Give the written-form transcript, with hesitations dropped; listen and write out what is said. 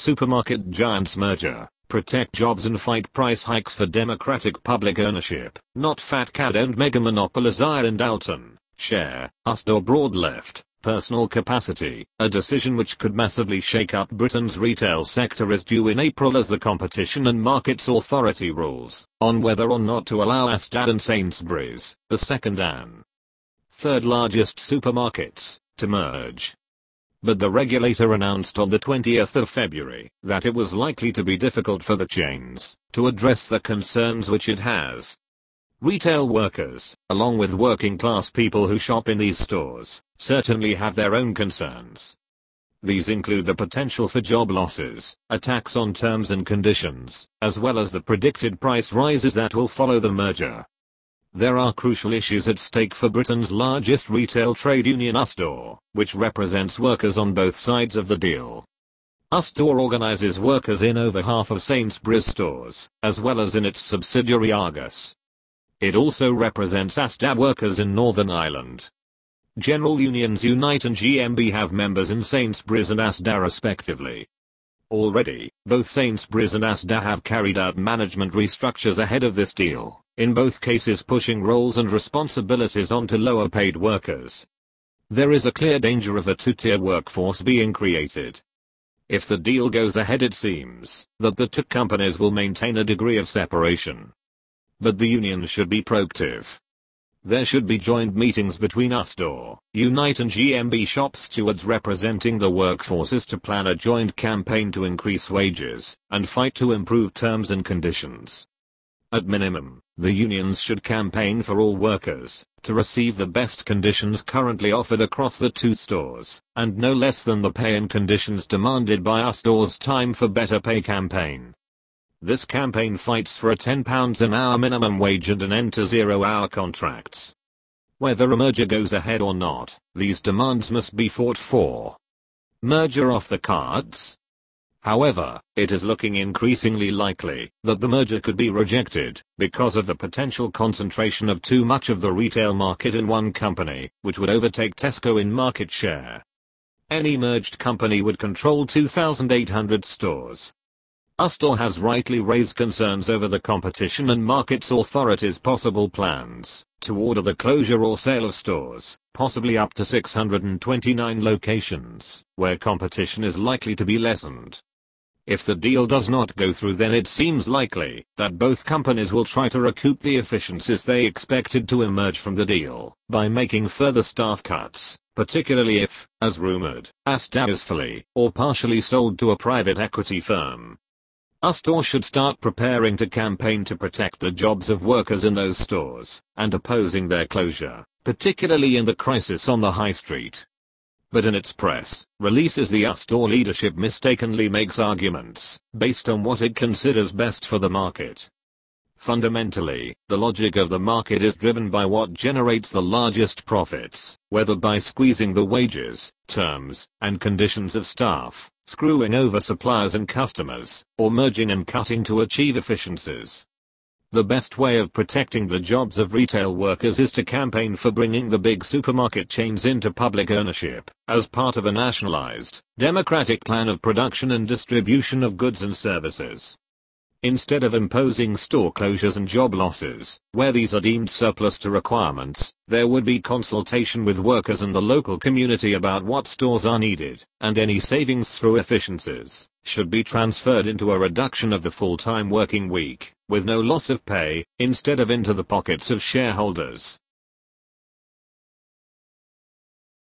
supermarket giants merger, protect jobs and fight price hikes for democratic public ownership, not fat cat-owned mega monopolies Ireland Alton, share, Astor broad left, personal capacity. A decision which could massively shake up Britain's retail sector is due in April as the Competition and Markets Authority rules on whether or not to allow Asda and Sainsbury's, the second and third largest supermarkets, to merge. But the regulator announced on the 20th of February that it was likely to be difficult for the chains to address the concerns which it has. Retail workers, along with working class people who shop in these stores, certainly have their own concerns. These include the potential for job losses, attacks on terms and conditions, as well as the predicted price rises that will follow the merger. There are crucial issues at stake for Britain's largest retail trade union Astor, which represents workers on both sides of the deal. Astor organizes workers in over half of Sainsbury's stores, as well as in its subsidiary Argos. It also represents Asda workers in Northern Ireland. General unions Unite and GMB have members in Sainsbury's and Asda respectively. Already, both Sainsbury's and Asda have carried out management restructures ahead of this deal, in both cases pushing roles and responsibilities onto lower paid workers. There is a clear danger of a two-tier workforce being created. If the deal goes ahead, it seems that the two companies will maintain a degree of separation. But the unions should be proactive. There should be joint meetings between Astor, Unite and GMB shop stewards representing the workforces to plan a joint campaign to increase wages and fight to improve terms and conditions. At minimum, the unions should campaign for all workers to receive the best conditions currently offered across the two stores, and no less than the pay and conditions demanded by Astor's Time for Better Pay campaign. This campaign fights for a £10 an hour minimum wage and an end to 0-hour contracts. Whether a merger goes ahead or not, these demands must be fought for. Merger off the cards? However, it is looking increasingly likely that the merger could be rejected because of the potential concentration of too much of the retail market in one company, which would overtake Tesco in market share. Any merged company would control 2,800 stores. Astor has rightly raised concerns over the Competition and Markets Authority's possible plans to order the closure or sale of stores, possibly up to 629 locations, where competition is likely to be lessened. If the deal does not go through, then it seems likely that both companies will try to recoup the efficiencies they expected to emerge from the deal by making further staff cuts, particularly if, as rumored, Asda is fully or partially sold to a private equity firm. Astor should start preparing to campaign to protect the jobs of workers in those stores, and opposing their closure, particularly in the crisis on the high street. But in its press releases, the Astor leadership mistakenly makes arguments based on what it considers best for the market. Fundamentally, the logic of the market is driven by what generates the largest profits, whether by squeezing the wages, terms, and conditions of staff, screwing over suppliers and customers, or merging and cutting to achieve efficiencies. The best way of protecting the jobs of retail workers is to campaign for bringing the big supermarket chains into public ownership, as part of a nationalized, democratic plan of production and distribution of goods and services. Instead of imposing store closures and job losses, where these are deemed surplus to requirements, there would be consultation with workers and the local community about what stores are needed, and any savings through efficiencies should be transferred into a reduction of the full-time working week, with no loss of pay, instead of into the pockets of shareholders.